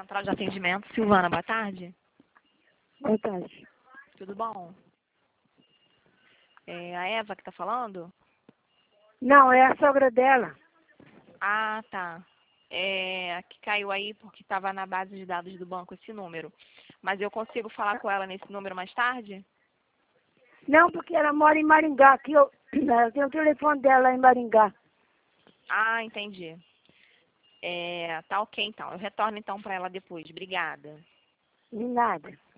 Central de Atendimento. Silvana, boa tarde. Boa tarde. Tudo bom? É a Eva que está falando? Não, é a sogra dela. Ah, tá. Que caiu aí porque estava na base de dados do banco esse número. Mas eu consigo falar com ela nesse número mais tarde? Não, porque ela mora em Maringá. Aqui eu tenho o telefone dela lá em Maringá. Ah, entendi. Tá ok então. Eu retorno então para ela depois. Obrigada. De nada.